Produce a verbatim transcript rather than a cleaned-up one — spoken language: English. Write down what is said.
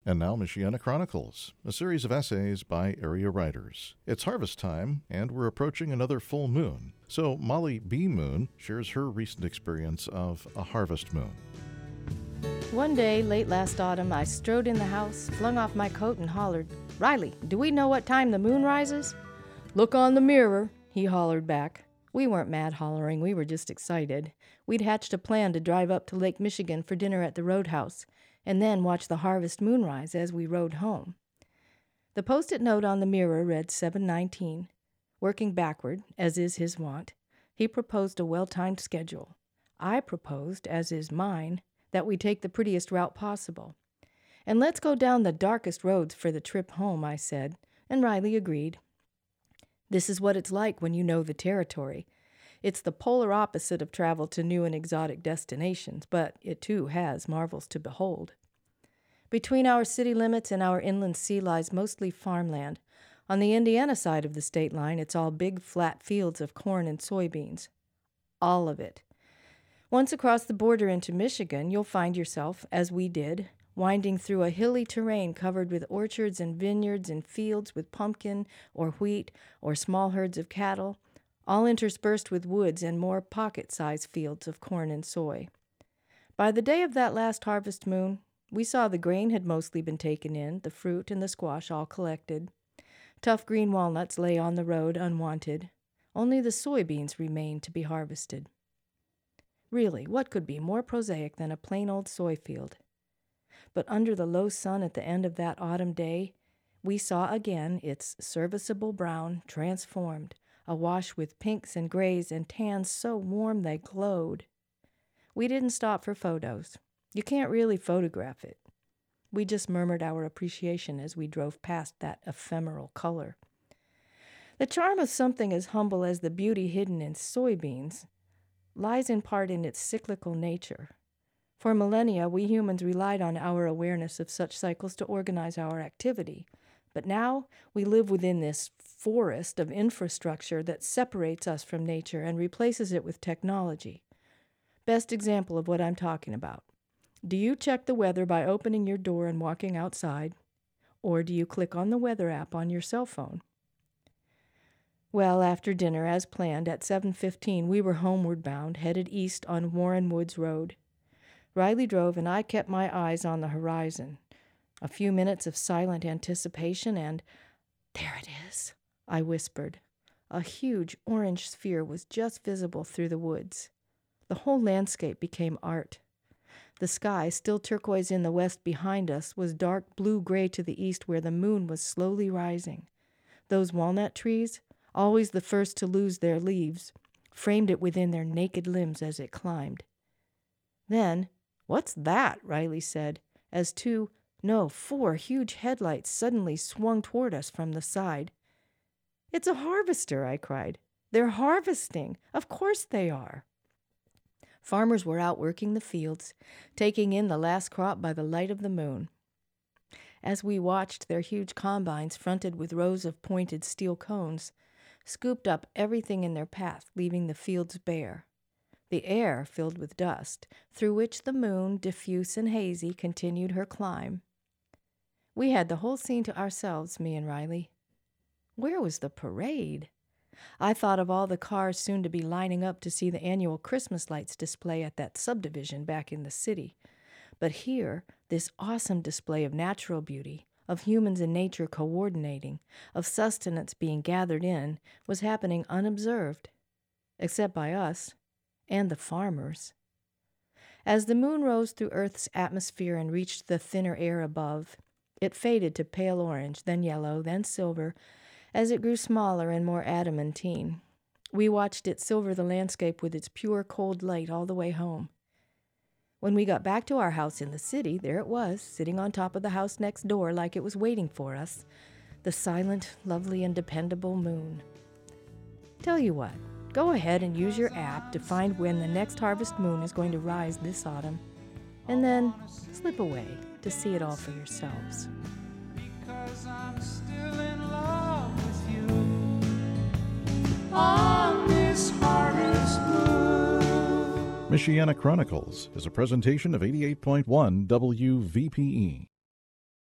And now Michiana Chronicles, a series of essays by area writers. It's harvest time, and we're approaching another full moon. So Molly B. Moon shares her recent experience of a harvest moon. One day, late last autumn, I strode in the house, flung off my coat, and hollered, "Riley, do we know what time the moon rises?" "Look on the mirror," he hollered back. We weren't mad hollering, we were just excited. We'd hatched a plan to drive up to Lake Michigan for dinner at the Roadhouse, and then watch the harvest moonrise as we rode home. The post-it note on the mirror read seven nineteen. Working backward, as is his wont, he proposed a well-timed schedule. I proposed, as is mine, that we take the prettiest route possible. "And let's go down the darkest roads for the trip home," I said, and Riley agreed. This is what it's like when you know the territory. It's the polar opposite of travel to new and exotic destinations, but it too has marvels to behold. Between our city limits and our inland sea lies mostly farmland. On the Indiana side of the state line, it's all big, flat fields of corn and soybeans. All of it. Once across the border into Michigan, you'll find yourself, as we did, winding through a hilly terrain covered with orchards and vineyards and fields with pumpkin or wheat or small herds of cattle, all interspersed with woods and more pocket-sized fields of corn and soy. By the day of that last harvest moon, we saw the grain had mostly been taken in, the fruit and the squash all collected. Tough green walnuts lay on the road unwanted. Only the soybeans remained to be harvested. Really, what could be more prosaic than a plain old soy field? But under the low sun at the end of that autumn day, we saw again its serviceable brown transformed, awash with pinks and grays and tans so warm they glowed. We didn't stop for photos. You can't really photograph it. We just murmured our appreciation as we drove past that ephemeral color. The charm of something as humble as the beauty hidden in soybeans lies in part in its cyclical nature. For millennia, we humans relied on our awareness of such cycles to organize our activity. But now we live within this forest of infrastructure that separates us from nature and replaces it with technology. Best example of what I'm talking about. Do you check the weather by opening your door and walking outside? Or do you click on the weather app on your cell phone? Well, after dinner, as planned, at seven fifteen, we were homeward bound, headed east on Warren Woods Road. Riley drove and I kept my eyes on the horizon. A few minutes of silent anticipation and, "There it is," I whispered. A huge orange sphere was just visible through the woods. The whole landscape became art. The sky, still turquoise in the west behind us, was dark blue-gray to the east where the moon was slowly rising. Those walnut trees, always the first to lose their leaves, framed it within their naked limbs as it climbed. Then, "What's that?" Riley said, as two, no, four huge headlights suddenly swung toward us from the side. "It's a harvester," I cried. "They're harvesting. Of course they are." Farmers were out working the fields, taking in the last crop by the light of the moon. As we watched, their huge combines, fronted with rows of pointed steel cones, scooped up everything in their path, leaving the fields bare. The air filled with dust, through which the moon, diffuse and hazy, continued her climb. We had the whole scene to ourselves, me and Riley. Where was the parade? I thought of all the cars soon to be lining up to see the annual Christmas lights display at that subdivision back in the city. But here, this awesome display of natural beauty, of humans and nature coordinating, of sustenance being gathered in, was happening unobserved, except by us and the farmers. As the moon rose through Earth's atmosphere and reached the thinner air above, it faded to pale orange, then yellow, then silver, as it grew smaller and more adamantine. We watched it silver the landscape with its pure, cold light all the way home. When we got back to our house in the city, there it was, sitting on top of the house next door like it was waiting for us, the silent, lovely, and dependable moon. Tell you what, go ahead and use your app to find when the next harvest moon is going to rise this autumn, and then slip away to see it all for yourselves. Because I'm still in love with you on this harvest moon. Michiana Chronicles is a presentation of eighty-eight point one W V P E.